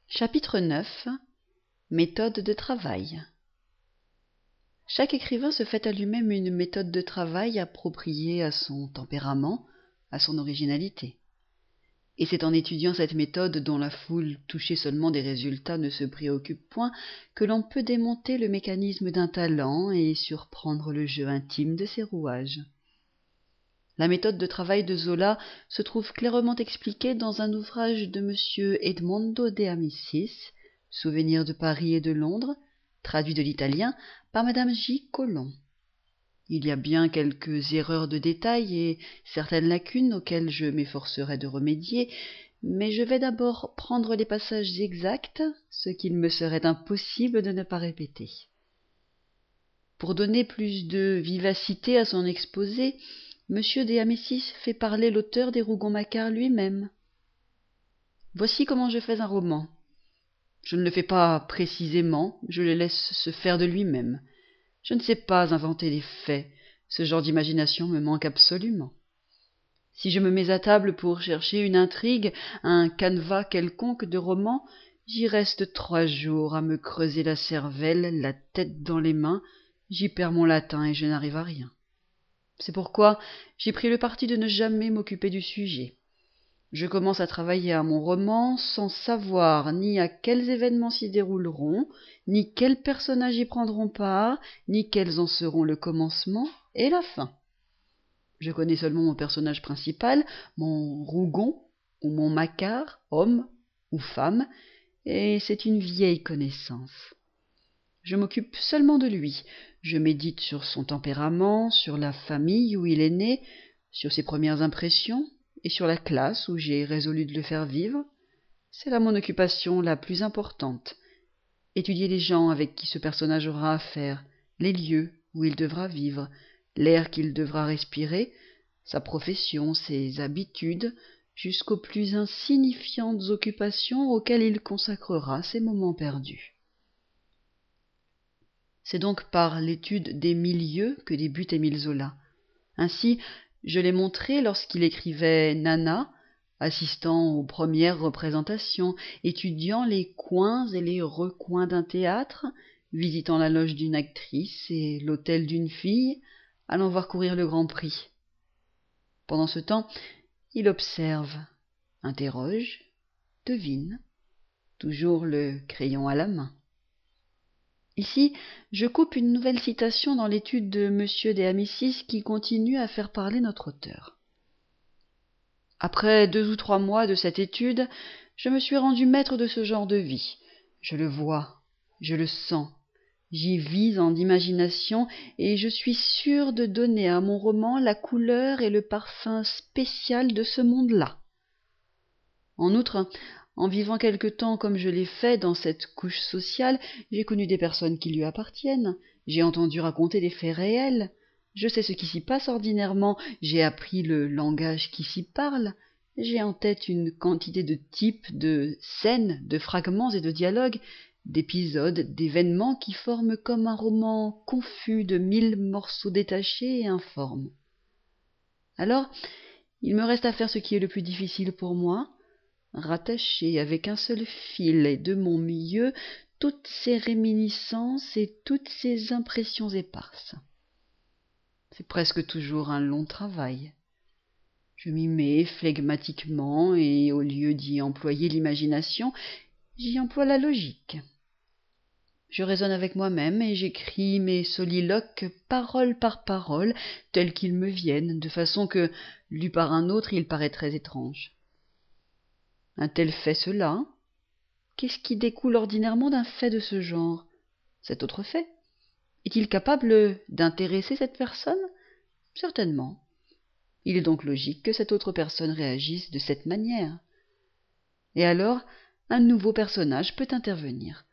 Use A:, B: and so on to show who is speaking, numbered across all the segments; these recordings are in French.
A: Chapitre 9. Méthode de travail. Chaque écrivain se fait à lui-même une méthode de travail appropriée à son tempérament, à son originalité. Et c'est en étudiant cette méthode dont la foule touchée seulement des résultats ne se préoccupe point que l'on peut démonter le mécanisme d'un talent et surprendre le jeu intime de ses rouages. La méthode de travail de Zola se trouve clairement expliquée dans un ouvrage de M. Edmondo de Amicis, Souvenirs de Paris et de Londres, traduit de l'italien par Madame J. Colomb. Il y a bien quelques erreurs de détail et certaines lacunes auxquelles je m'efforcerai de remédier, mais je vais d'abord prendre les passages exacts, ce qu'il me serait impossible de ne pas répéter. Pour donner plus de vivacité à son exposé, M. de Amicis fait parler l'auteur des Rougon-Macquart lui-même. Voici comment je fais un roman. Je ne le fais pas précisément, je le laisse se faire de lui-même. Je ne sais pas inventer des faits, ce genre d'imagination me manque absolument. Si je me mets à table pour chercher une intrigue, un canevas quelconque de roman, j'y reste 3 jours à me creuser la cervelle, la tête dans les mains, j'y perds mon latin et je n'arrive à rien. C'est pourquoi j'ai pris le parti de ne jamais m'occuper du sujet. Je commence à travailler à mon roman sans savoir ni à quels événements s'y dérouleront, ni quels personnages y prendront part, ni quels en seront le commencement et la fin. Je connais seulement mon personnage principal, mon Rougon ou mon Macquart, homme ou femme, et c'est une vieille connaissance. Je m'occupe seulement de lui. Je médite sur son tempérament, sur la famille où il est né, sur ses premières impressions, et sur la classe où j'ai résolu de le faire vivre. C'est là mon occupation la plus importante. Étudier les gens avec qui ce personnage aura affaire, les lieux où il devra vivre, l'air qu'il devra respirer, sa profession, ses habitudes, jusqu'aux plus insignifiantes occupations auxquelles il consacrera ses moments perdus. C'est donc par l'étude des milieux que débute Émile Zola. Ainsi, je l'ai montré lorsqu'il écrivait Nana, assistant aux premières représentations, étudiant les coins et les recoins d'un théâtre, visitant la loge d'une actrice et l'hôtel d'une fille, allant voir courir le Grand Prix. Pendant ce temps, il observe, interroge, devine, toujours le crayon à la main. Ici, je coupe une nouvelle citation dans l'étude de M. de Amicis qui continue à faire parler notre auteur. Après 2 ou 3 mois de cette étude, je me suis rendu maître de ce genre de vie. Je le vois, je le sens, j'y vis en imagination et je suis sûr de donner à mon roman la couleur et le parfum spécial de ce monde-là. En outre, en vivant quelque temps comme je l'ai fait dans cette couche sociale, j'ai connu des personnes qui lui appartiennent, j'ai entendu raconter des faits réels, je sais ce qui s'y passe ordinairement, j'ai appris le langage qui s'y parle, j'ai en tête une quantité de types, de scènes, de fragments et de dialogues, d'épisodes, d'événements qui forment comme un roman confus de 1000 morceaux détachés et informes. Alors, il me reste à faire ce qui est le plus difficile pour moi, rattacher avec un seul fil de mon milieu toutes ces réminiscences et toutes ces impressions éparses. C'est presque toujours un long travail. Je m'y mets flegmatiquement et au lieu d'y employer l'imagination, j'y emploie la logique. Je raisonne avec moi-même et j'écris mes soliloques parole par parole tels qu'ils me viennent, de façon que, lu par un autre, il paraîtrait étrange. Un tel fait cela. Qu'est-ce qui découle ordinairement d'un fait de ce genre? Cet autre fait. Est-il capable d'intéresser cette personne? Certainement. Il est donc logique que cette autre personne réagisse de cette manière. Et alors, un nouveau personnage peut intervenir.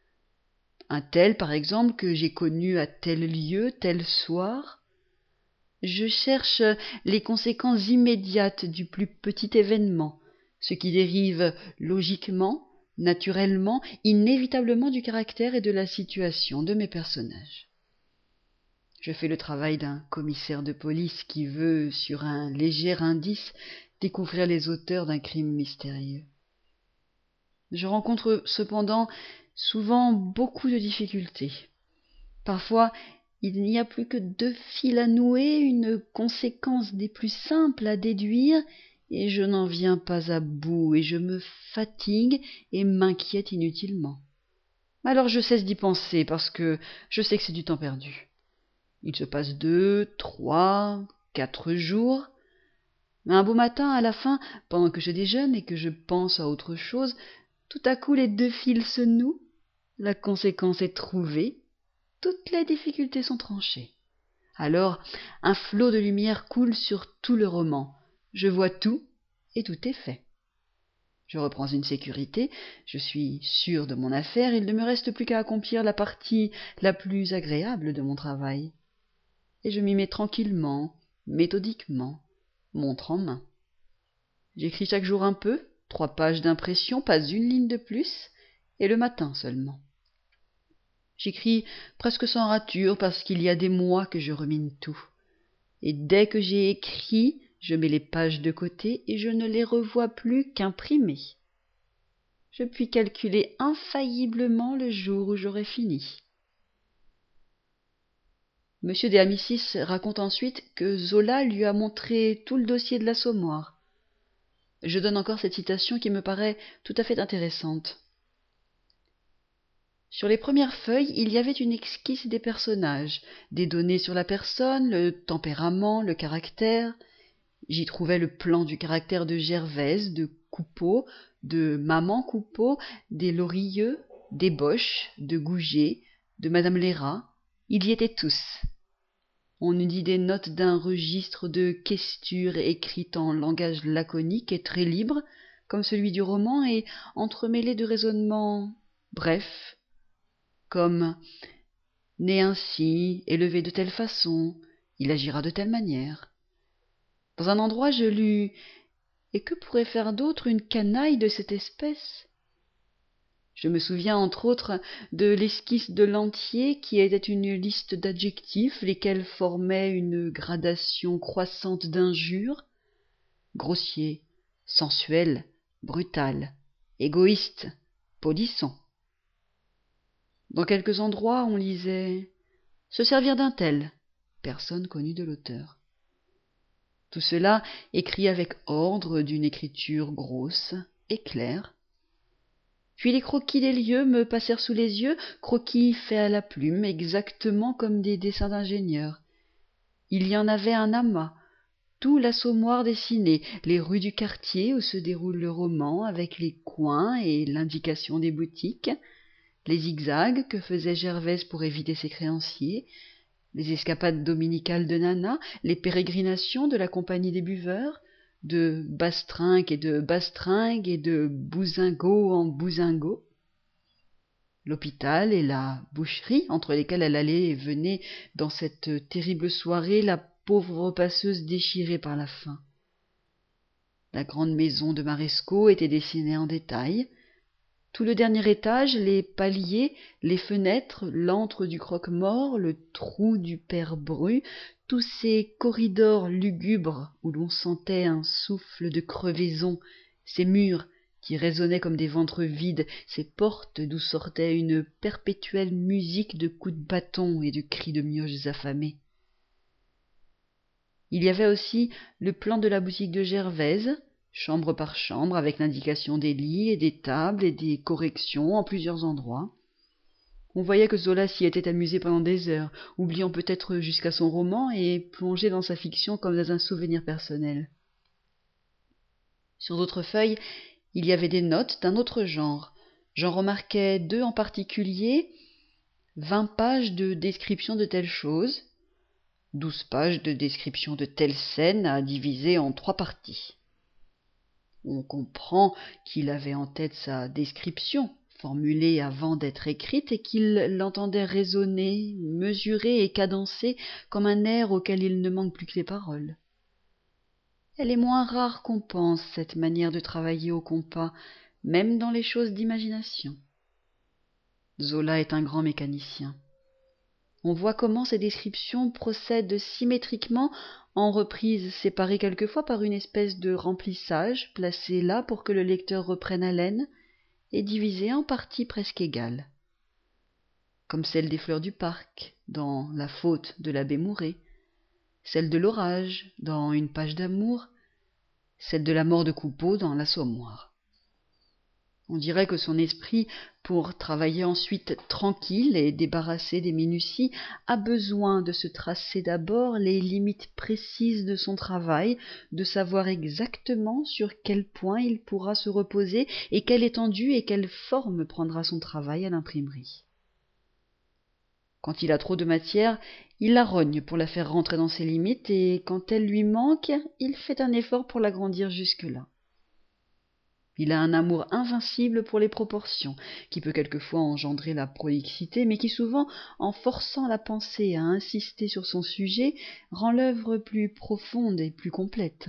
A: Un tel, par exemple, que j'ai connu à tel lieu, tel soir. Je cherche les conséquences immédiates du plus petit événement, ce qui dérive logiquement, naturellement, inévitablement du caractère et de la situation de mes personnages. Je fais le travail d'un commissaire de police qui veut, sur un léger indice, découvrir les auteurs d'un crime mystérieux. Je rencontre cependant souvent beaucoup de difficultés. Parfois, il n'y a plus que 2 fils à nouer, une conséquence des plus simples à déduire, et je n'en viens pas à bout, et je me fatigue et m'inquiète inutilement. Alors je cesse d'y penser, parce que je sais que c'est du temps perdu. Il se passe 2, 3, 4 jours. Un beau matin, à la fin, pendant que je déjeune et que je pense à autre chose, tout à coup les 2 fils se nouent, la conséquence est trouvée, toutes les difficultés sont tranchées. Alors un flot de lumière coule sur tout le roman. Je vois tout, et tout est fait. Je reprends une sécurité, je suis sûr de mon affaire, il ne me reste plus qu'à accomplir la partie la plus agréable de mon travail. Et je m'y mets tranquillement, méthodiquement, montre en main. J'écris chaque jour un peu, 3 pages d'impression, pas une ligne de plus, et le matin seulement. J'écris presque sans rature parce qu'il y a des mois que je rumine tout. Et dès que j'ai écrit, je mets les pages de côté et je ne les revois plus qu'imprimées. Je puis calculer infailliblement le jour où j'aurai fini. M. de Amicis raconte ensuite que Zola lui a montré tout le dossier de l'Assommoir. Je donne encore cette citation qui me paraît tout à fait intéressante. Sur les premières feuilles, il y avait une esquisse des personnages, des données sur la personne, le tempérament, le caractère. J'y trouvais le plan du caractère de Gervaise, de Coupeau, de maman Coupeau, des Lorilleux, des Boches, de Goujet, de madame Lérat. Il y était tous. On eût dit des notes d'un registre de questures écrites en langage laconique et très libre, comme celui du roman, et entremêlées de raisonnements brefs, comme « né ainsi, élevé de telle façon, il agira de telle manière ». Dans un endroit je lus « Et que pourrait faire d'autre une canaille de cette espèce ?» Je me souviens entre autres de l'esquisse de Lantier qui était une liste d'adjectifs, lesquels formaient une gradation croissante d'injures: grossier, sensuel, brutal, égoïste, polisson. Dans quelques endroits on lisait « se servir d'un tel », personne connue de l'auteur. Tout cela écrit avec ordre, d'une écriture grosse et claire. Puis les croquis des lieux me passèrent sous les yeux, croquis faits à la plume, exactement comme des dessins d'ingénieurs. Il y en avait un amas, tout l'Assommoir dessiné, les rues du quartier où se déroule le roman, avec les coins et l'indication des boutiques, les zigzags que faisait Gervaise pour éviter ses créanciers, les escapades dominicales de Nana, les pérégrinations de la compagnie des buveurs, de bastringue et de bousingot en bousingot, l'hôpital et la boucherie entre lesquelles elle allait et venait dans cette terrible soirée, la pauvre repasseuse déchirée par la faim. La grande maison de Marescot était dessinée en détail. Tout le dernier étage, les paliers, les fenêtres, l'antre du croque-mort, le trou du père Bru, tous ces corridors lugubres où l'on sentait un souffle de crevaison, ces murs qui résonnaient comme des ventres vides, ces portes d'où sortait une perpétuelle musique de coups de bâton et de cris de mioches affamés. Il y avait aussi le plan de la boutique de Gervaise, chambre par chambre, avec l'indication des lits et des tables et des corrections en plusieurs endroits. On voyait que Zola s'y était amusé pendant des heures, oubliant peut-être jusqu'à son roman et plongé dans sa fiction comme dans un souvenir personnel. Sur d'autres feuilles, il y avait des notes d'un autre genre. J'en remarquai 2 en particulier: 20 pages de description de telle chose, 12 pages de description de telle scène à diviser en 3 parties. On comprend qu'il avait en tête sa description, formulée avant d'être écrite, et qu'il l'entendait résonner, mesurer et cadencer comme un air auquel il ne manque plus que les paroles. Elle est moins rare qu'on pense, cette manière de travailler au compas, même dans les choses d'imagination. Zola est un grand mécanicien. On voit comment ces descriptions procèdent symétriquement, en reprises séparées quelquefois par une espèce de remplissage placé là pour que le lecteur reprenne haleine, est divisée en parties presque égales, comme celle des fleurs du parc dans La faute de l'abbé Mouret, celle de l'orage dans Une page d'amour, celle de la mort de Coupeau dans L'Assommoir. On dirait que son esprit, pour travailler ensuite tranquille et débarrassé des minuties, a besoin de se tracer d'abord les limites précises de son travail, de savoir exactement sur quel point il pourra se reposer et quelle étendue et quelle forme prendra son travail à l'imprimerie. Quand il a trop de matière, il la rogne pour la faire rentrer dans ses limites, et quand elle lui manque, il fait un effort pour l'agrandir jusque-là. Il a un amour invincible pour les proportions, qui peut quelquefois engendrer la prolixité, mais qui souvent, en forçant la pensée à insister sur son sujet, rend l'œuvre plus profonde et plus complète.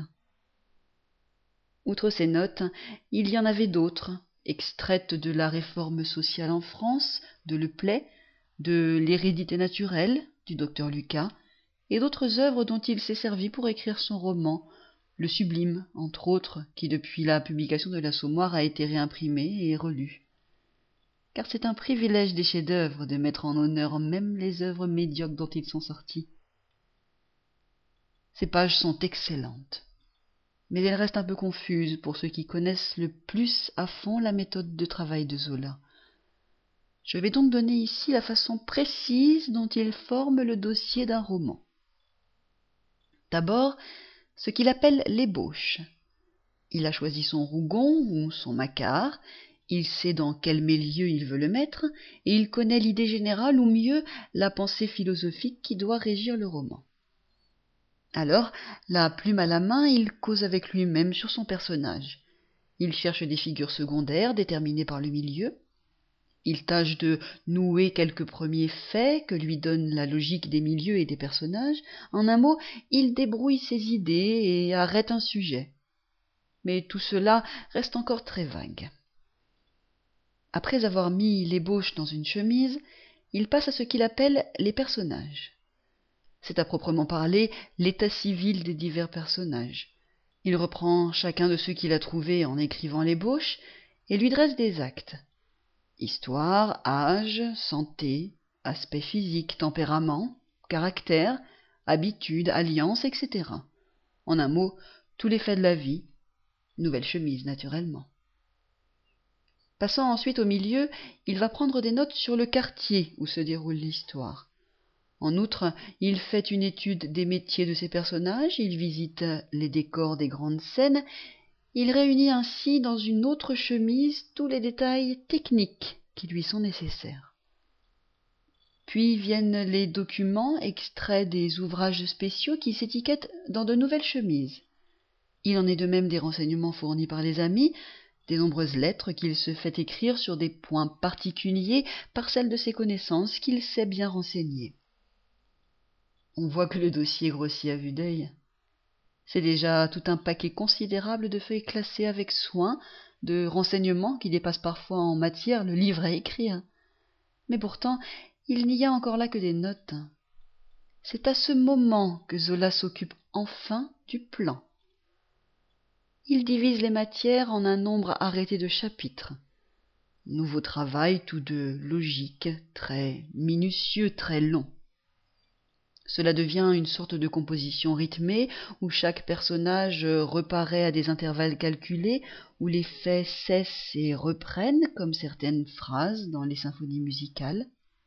A: Outre ces notes, il y en avait d'autres, extraites de la réforme sociale en France, de Le Play, de l'hérédité naturelle, du docteur Lucas, et d'autres œuvres dont il s'est servi pour écrire son roman, Le Sublime, entre autres, qui depuis la publication de l'Assommoir a été réimprimé et relu. Car c'est un privilège des chefs-d'œuvre de mettre en honneur même les œuvres médiocres dont ils sont sortis. Ces pages sont excellentes, mais elles restent un peu confuses pour ceux qui connaissent le plus à fond la méthode de travail de Zola. Je vais donc donner ici la façon précise dont il forme le dossier d'un roman. D'abord, ce qu'il appelle l'ébauche. Il a choisi son rougon ou son macquart, il sait dans quel milieu il veut le mettre, et il connaît l'idée générale ou mieux la pensée philosophique qui doit régir le roman. Alors, la plume à la main, il cause avec lui-même sur son personnage. Il cherche des figures secondaires déterminées par le milieu. Il tâche de nouer quelques premiers faits que lui donne la logique des milieux et des personnages. En un mot, il débrouille ses idées et arrête un sujet. Mais tout cela reste encore très vague. Après avoir mis l'ébauche dans une chemise, il passe à ce qu'il appelle les personnages. C'est à proprement parler l'état civil des divers personnages. Il reprend chacun de ceux qu'il a trouvés en écrivant l'ébauche et lui dresse des actes. Histoire, âge, santé, aspect physique, tempérament, caractère, habitude, alliance, etc. En un mot, tous les faits de la vie. Nouvelle chemise, naturellement. Passant ensuite au milieu, il va prendre des notes sur le quartier où se déroule l'histoire. En outre, il fait une étude des métiers de ses personnages, il visite les décors des grandes scènes, il réunit ainsi dans une autre chemise tous les détails techniques qui lui sont nécessaires. Puis viennent les documents extraits des ouvrages spéciaux qui s'étiquettent dans de nouvelles chemises. Il en est de même des renseignements fournis par les amis, des nombreuses lettres qu'il se fait écrire sur des points particuliers par celles de ses connaissances qu'il sait bien renseigner. On voit que le dossier grossit à vue d'œil. C'est déjà tout un paquet considérable de feuilles classées avec soin, de renseignements qui dépassent parfois en matière le livre à écrire. Mais pourtant, il n'y a encore là que des notes. C'est à ce moment que Zola s'occupe enfin du plan. Il divise les matières en un nombre arrêté de chapitres. Nouveau travail tout de logique, très minutieux, très long. Cela devient une sorte de composition rythmée, où chaque personnage reparaît à des intervalles calculés, où les faits cessent et reprennent, comme certaines phrases dans les symphonies musicales.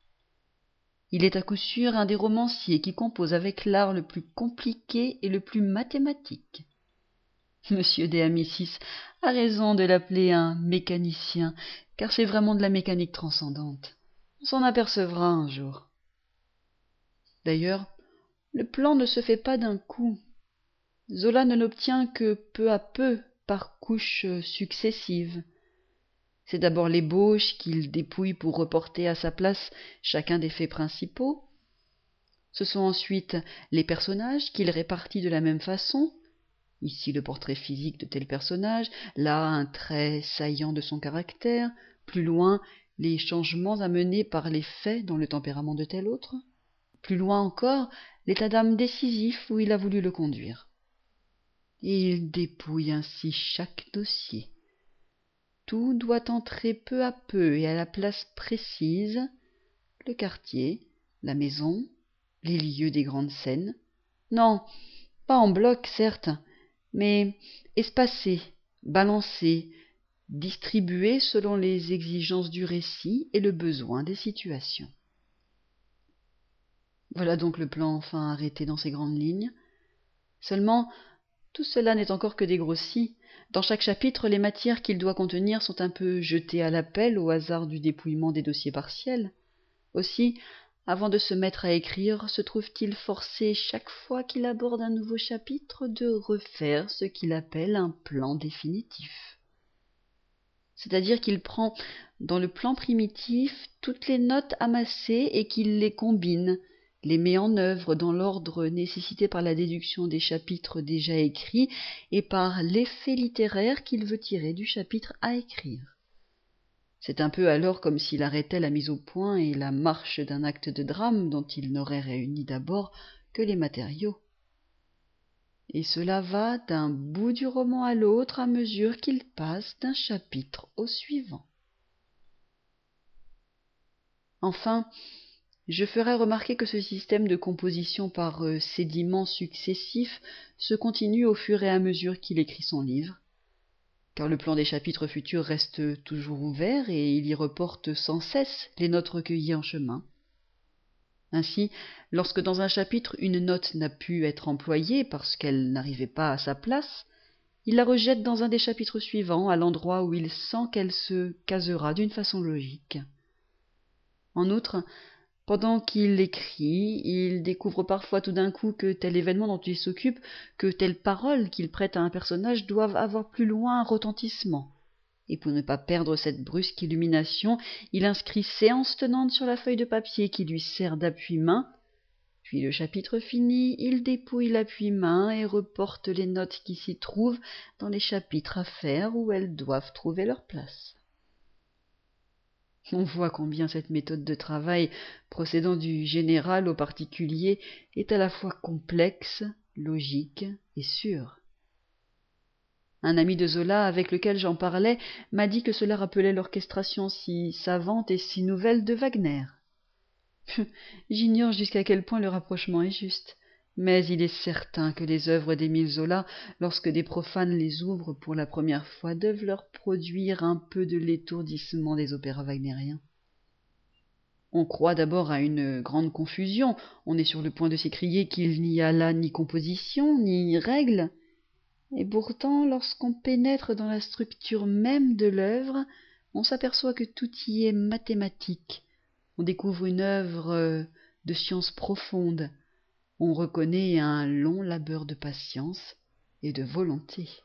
A: Il est à coup sûr un des romanciers qui compose avec l'art le plus compliqué et le plus mathématique. Monsieur de Amicis a raison de l'appeler un mécanicien, car c'est vraiment de la mécanique transcendante. On s'en apercevra un jour. D'ailleurs, le plan ne se fait pas d'un coup. Zola ne l'obtient que peu à peu, par couches successives. C'est d'abord l'ébauche qu'il dépouille pour reporter à sa place chacun des faits principaux. Ce sont ensuite les personnages qu'il répartit de la même façon. Ici le portrait physique de tel personnage, là un trait saillant de son caractère, plus loin les changements amenés par les faits dans le tempérament de tel autre, plus loin encore l'état d'âme décisif où il a voulu le conduire. Et il dépouille ainsi chaque dossier. tout doit entrer peu à peu et à la place précise, le quartier, la maison, les lieux des grandes scènes. Non, pas en bloc, certes, mais espacé, balancé, distribué selon les exigences du récit et le besoin des situations. Voilà donc le plan enfin arrêté dans ses grandes lignes. Seulement, tout cela n'est encore que dégrossi. Dans chaque chapitre, les matières qu'il doit contenir sont un peu jetées à la pelle au hasard du dépouillement des dossiers partiels. Aussi, avant de se mettre à écrire, se trouve-t-il forcé chaque fois qu'il aborde un nouveau chapitre de refaire ce qu'il appelle un plan définitif. C'est-à-dire qu'il prend dans le plan primitif toutes les notes amassées et qu'il les combine, les met en œuvre dans l'ordre nécessité par la déduction des chapitres déjà écrits et par l'effet littéraire qu'il veut tirer du chapitre à écrire. C'est un peu alors comme s'il arrêtait la mise au point et la marche d'un acte de drame dont il n'aurait réuni d'abord que les matériaux. Et cela va d'un bout du roman à l'autre à mesure qu'il passe d'un chapitre au suivant. Enfin, je ferai remarquer que ce système de composition par sédiments successifs se continue au fur et à mesure qu'il écrit son livre, car le plan des chapitres futurs reste toujours ouvert et il y reporte sans cesse les notes recueillies en chemin. Ainsi, lorsque dans un chapitre une note n'a pu être employée parce qu'elle n'arrivait pas à sa place, il la rejette dans un des chapitres suivants à l'endroit où il sent qu'elle se casera d'une façon logique. En outre, pendant qu'il écrit, il découvre parfois tout d'un coup que tel événement dont il s'occupe, que telle parole qu'il prête à un personnage doivent avoir plus loin un retentissement. Et pour ne pas perdre cette brusque illumination, il inscrit séance tenante sur la feuille de papier qui lui sert d'appui-main. Puis le chapitre fini, il dépouille l'appui-main et reporte les notes qui s'y trouvent dans les chapitres à faire où elles doivent trouver leur place. On voit combien cette méthode de travail, procédant du général au particulier, est à la fois complexe, logique et sûre. Un ami de Zola avec lequel j'en parlais m'a dit que cela rappelait l'orchestration si savante et si nouvelle de Wagner. J'ignore jusqu'à quel point le rapprochement est juste, mais il est certain que les œuvres d'Émile Zola, lorsque des profanes les ouvrent pour la première fois, doivent leur produire un peu de l'étourdissement des opéras wagnériens. On croit d'abord à une grande confusion, on est sur le point de s'écrier qu'il n'y a là ni composition, ni règle, et pourtant, lorsqu'on pénètre dans la structure même de l'œuvre, on s'aperçoit que tout y est mathématique. On découvre une œuvre de science profonde. On reconnaît un long labeur de patience et de volonté.